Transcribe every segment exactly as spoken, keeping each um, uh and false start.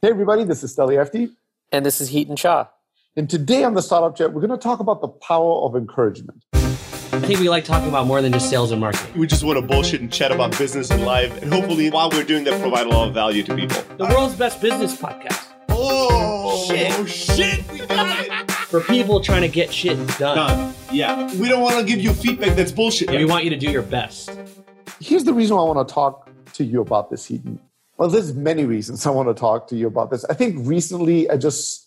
Hey everybody, this is Steli Efti. And this is Heaton Shah. And today on the Startup Chat, we're going to talk about the power of encouragement. I think we like talking about more than just sales and marketing. We just want to bullshit and chat about business and life. And hopefully, while we're doing that, provide a lot of value to people. The world's best business podcast. Oh, shit. Oh, shit. We got it. For people trying to get shit done. Done. Yeah. We don't want to give you feedback that's bullshit. Yeah, we want you to do your best. Here's the reason why I want to talk to you about this, Heaton. Well, there's many reasons I want to talk to you about this. I think recently I just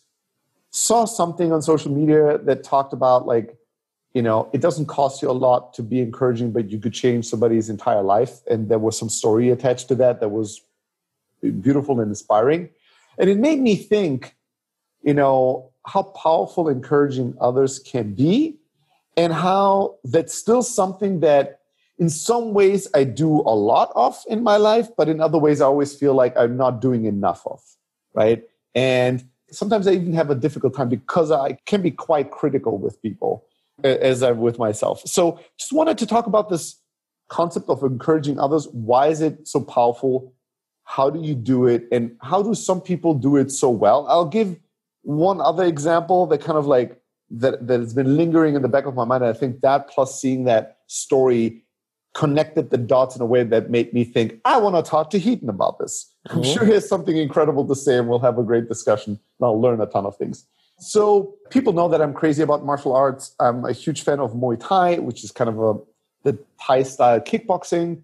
saw something on social media that talked about, like, you know, it doesn't cost you a lot to be encouraging, but you could change somebody's entire life. And there was some story attached to that that was beautiful and inspiring. And it made me think, you know, how powerful encouraging others can be, and how that's still something that in some ways I do a lot of in my life, but in other ways I always feel like I'm not doing enough of, right? And sometimes I even have a difficult time because I can be quite critical with people as I'm with myself. So just wanted to talk about this concept of encouraging others. Why is it so powerful? How do you do it? And how do some people do it so well? I'll give one other example that kind of like, that, that has been lingering in the back of my mind. And I think that plus seeing that story connected the dots in a way that made me think, I want to talk to Heaton about this. I'm mm-hmm. sure he has something incredible to say, and we'll have a great discussion, and I'll learn a ton of things. So people know that I'm crazy about martial arts. I'm a huge fan of Muay Thai, which is kind of a the Thai-style kickboxing.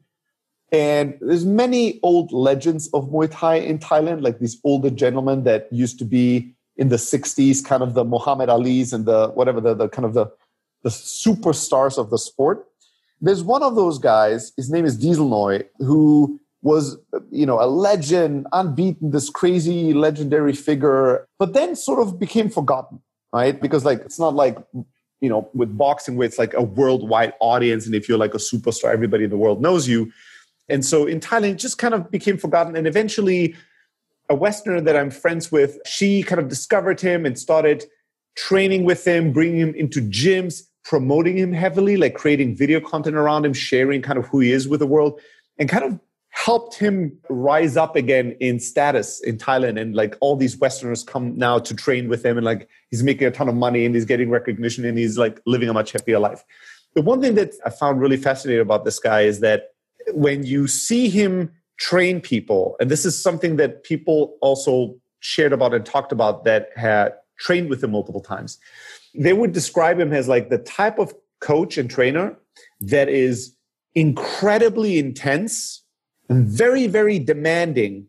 And there's many old legends of Muay Thai in Thailand, like these older gentlemen that used to be in the sixties, kind of the Muhammad Ali's and the whatever, the, the kind of the, the superstars of the sport. There's one of those guys, his name is Diesel Noy, who was, you know, a legend, unbeaten, this crazy legendary figure, but then sort of became forgotten, right? Because like, it's not like, you know, with boxing where it's like a worldwide audience. And if you're like a superstar, everybody in the world knows you. And so in Thailand, it just kind of became forgotten. And eventually a Westerner that I'm friends with, she kind of discovered him and started training with him, bringing him into gyms, promoting him heavily, like creating video content around him, sharing kind of who he is with the world, and kind of helped him rise up again in status in Thailand. And like all these Westerners come now to train with him, and like he's making a ton of money and he's getting recognition and he's like living a much happier life. The one thing that I found really fascinating about this guy is that when you see him train people, and this is something that people also shared about and talked about that had trained with him multiple times, they would describe him as like the type of coach and trainer that is incredibly intense and very, very demanding.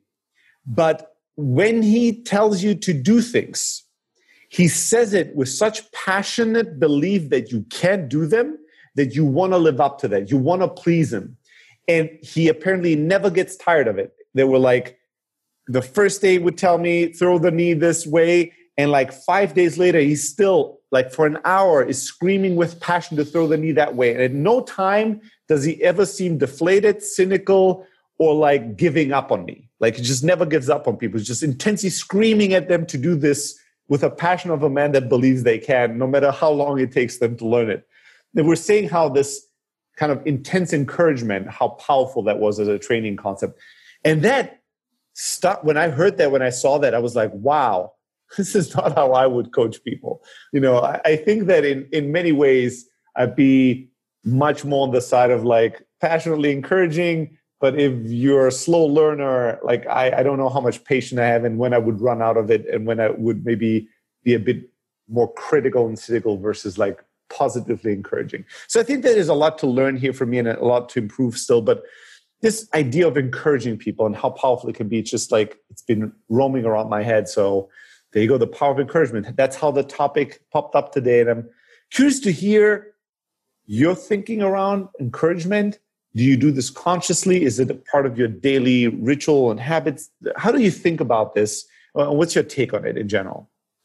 But when he tells you to do things, he says it with such passionate belief that you can't do them, that you want to live up to that. You want to please him. And he apparently never gets tired of it. They were like, the first day he would tell me, throw the knee this way. And like five days later, he's still like for an hour is screaming with passion to throw the knee that way. And at no time does he ever seem deflated, cynical, or like giving up on me. Like he just never gives up on people. He's just intensely screaming at them to do this with a passion of a man that believes they can, no matter how long it takes them to learn it. And we're saying how this kind of intense encouragement, how powerful that was as a training concept. And that stuck, when I heard that, when I saw that, I was like, wow, this is not how I would coach people. You know, I, I think that in, in many ways, I'd be much more on the side of like passionately encouraging. But if you're a slow learner, like I, I don't know how much patience I have and when I would run out of it and when I would maybe be a bit more critical and cynical versus like positively encouraging. So I think that there's a lot to learn here from me and a lot to improve still. But this idea of encouraging people and how powerful it can be, it's just like it's been roaming around my head. So there you go, the power of encouragement. That's how the topic popped up today. And I'm curious to hear your thinking around encouragement. Do you do this consciously? Is it a part of your daily ritual and habits? How do you think about this? What's your take on it in general?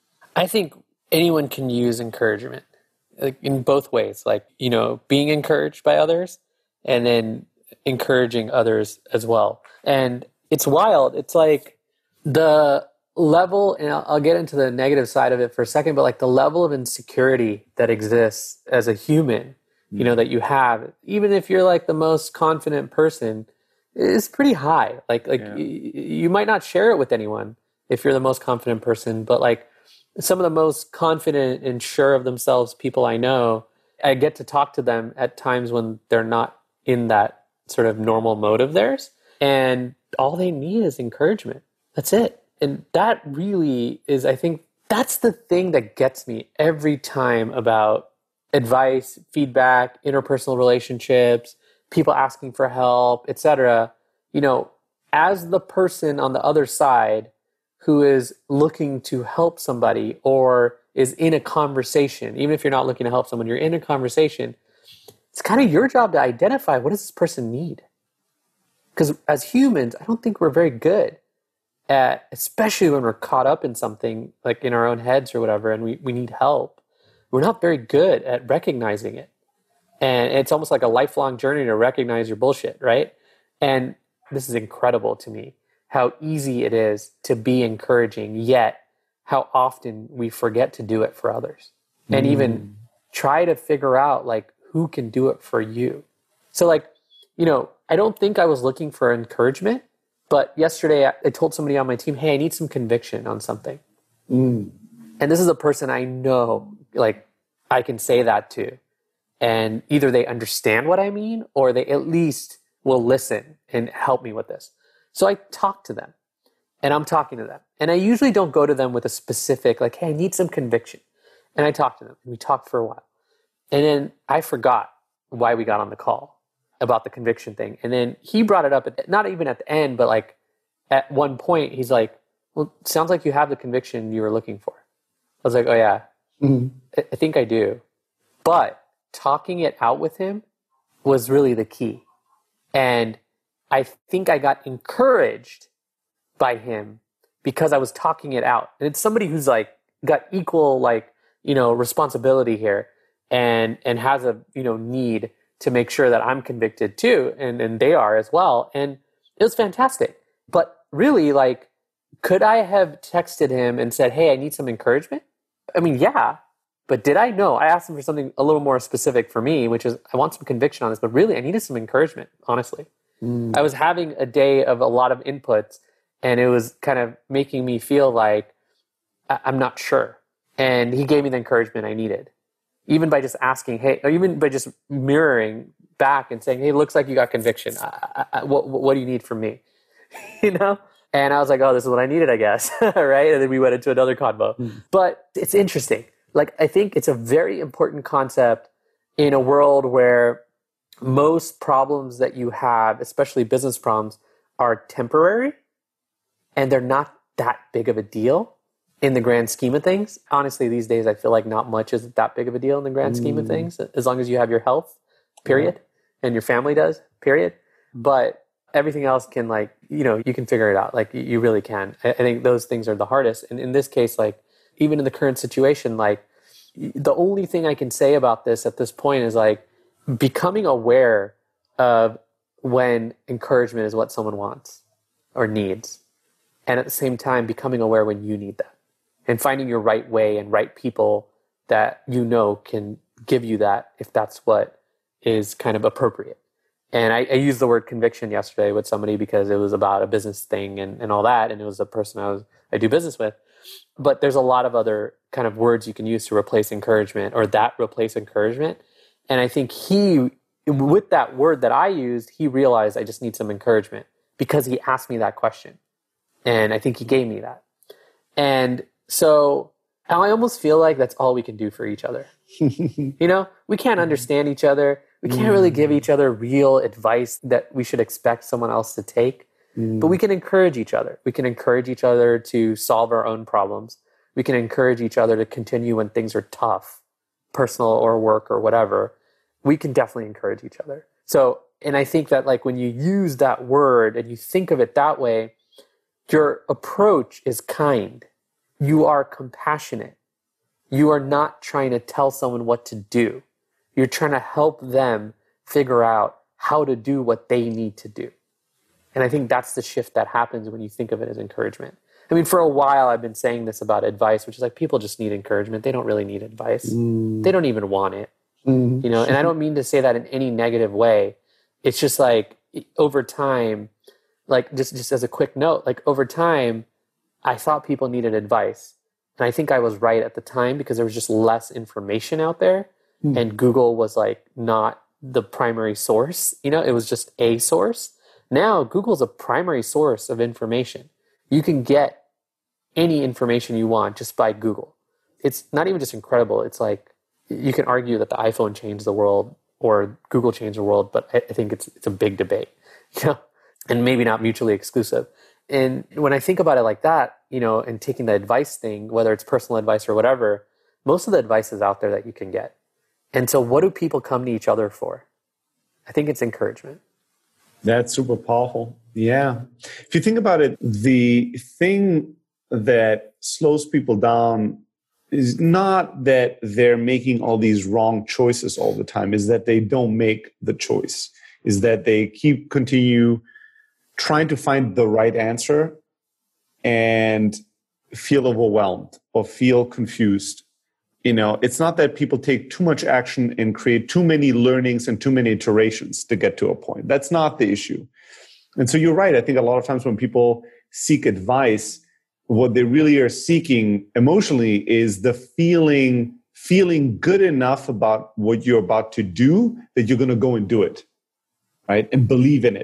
I think anyone can use encouragement, like in both ways, like, you know, being encouraged by others and then encouraging others as well. And it's wild. It's like the level, and I'll, I'll get into the negative side of it for a second, but like the level of insecurity that exists as a human, you know, that you have, even if you're like the most confident person, is pretty high. Like, like yeah. y- you might not share it with anyone, if you're the most confident person, but like some of the most confident and sure of themselves people I know, I get to talk to them at times when they're not in that sort of normal mode of theirs. And all they need is encouragement. That's it. And that really is, I think, that's the thing that gets me every time about advice, feedback, interpersonal relationships, people asking for help, et cetera. You know, as the person on the other side who is looking to help somebody or is in a conversation, even if you're not looking to help someone, you're in a conversation, it's kind of your job to identify, what does this person need? Because as humans, I don't think we're very good at, especially when we're caught up in something like in our own heads or whatever, and we, we need help. We're not very good at recognizing it. And it's almost like a lifelong journey to recognize your bullshit, right? And this is incredible to me, how easy it is to be encouraging, yet how often we forget to do it for others. And mm. even try to figure out like who can do it for you. So like, you know, I don't think I was looking for encouragement, but yesterday I, I told somebody on my team, hey, I need some conviction on something. Mm. And this is a person I know, like I can say that to. And either they understand what I mean, or they at least will listen and help me with this. So I talk to them, and I'm talking to them. And I usually don't go to them with a specific, like, hey, I need some conviction. And I talk to them, and we talk for a while. And then I forgot why we got on the call about the conviction thing. And then he brought it up, at, not even at the end, but like at one point, he's like, well, it sounds like you have the conviction you were looking for. I was like, oh yeah, mm-hmm. I, I think I do. But talking it out with him was really the key. And I think I got encouraged by him because I was talking it out. And it's somebody who's like got equal, like, you know, responsibility here and, and has a, you know, need to make sure that I'm convicted too. And, and they are as well. And it was fantastic. But really, like, could I have texted him and said, hey, I need some encouragement? I mean, yeah. But did I? No. I asked him for something a little more specific for me, which is I want some conviction on this. But really, I needed some encouragement, honestly. Mm. I was having a day of a lot of inputs, and it was kind of making me feel like I- I'm not sure. And he gave me the encouragement I needed, even by just asking, hey, or even by just mirroring back and saying, hey, it looks like you got conviction. I, I, what, what do you need from me? You know? And I was like, oh, this is what I needed, I guess. Right? And then we went into another convo. Mm. But it's interesting. Like, I think it's a very important concept in a world where most problems that you have, especially business problems, are temporary and they're not that big of a deal in the grand scheme of things. Honestly, these days, I feel like not much is that big of a deal in the grand scheme of things, as long as you have your health, period, and your family does, period. But everything else can, like, you know, you can figure it out. Like, you really can. I think those things are the hardest. And in this case, like, even in the current situation, like, the only thing I can say about this at this point is like becoming aware of when encouragement is what someone wants or needs. And at the same time, becoming aware when you need that and finding your right way and right people that you know can give you that if that's what is kind of appropriate. And I, I used the word conviction yesterday with somebody because it was about a business thing and, and all that. And it was a person I was, I do business with. But there's a lot of other kind of words you can use to replace encouragement or that replace encouragement. And I think he, with that word that I used, he realized I just need some encouragement because he asked me that question. And I think he gave me that. And so I almost feel like that's all we can do for each other. You know, we can't understand each other. We can't really give each other real advice that we should expect someone else to take. Mm. But we can encourage each other. We can encourage each other to solve our own problems. We can encourage each other to continue when things are tough, personal or work or whatever. We can definitely encourage each other. So, and I think that like when you use that word and you think of it that way, your approach is kind. You are compassionate. You are not trying to tell someone what to do. You're trying to help them figure out how to do what they need to do. And I think that's the shift that happens when you think of it as encouragement. I mean, for a while, I've been saying this about advice, which is like people just need encouragement. They don't really need advice. Mm. They don't even want it. Mm. You know, and I don't mean to say that in any negative way. It's just like over time, like just, just as a quick note, like over time, I thought people needed advice. And I think I was right at the time because there was just less information out there. Mm. And Google was like not the primary source. You know, it was just a source. Now Google's a primary source of information. You can get any information you want just by Google. It's not even just incredible. It's like you can argue that the iPhone changed the world or Google changed the world, but I think it's it's a big debate, you know, and maybe not mutually exclusive. And when I think about it like that, you know, and taking the advice thing, whether it's personal advice or whatever, most of the advice is out there that you can get. And so what do people come to each other for? I think it's encouragement. That's super powerful. Yeah. If you think about it, the thing that slows people down is not that they're making all these wrong choices all the time, is that they don't make the choice, is that they keep continue trying to find the right answer and feel overwhelmed or feel confused. You know, it's not that people take too much action and create too many learnings and too many iterations to get to a point. That's not the issue. And so you're right. I think a lot of times when people seek advice, what they really are seeking emotionally is the feeling, feeling good enough about what you're about to do that you're going to go and do it, right? And believe in it.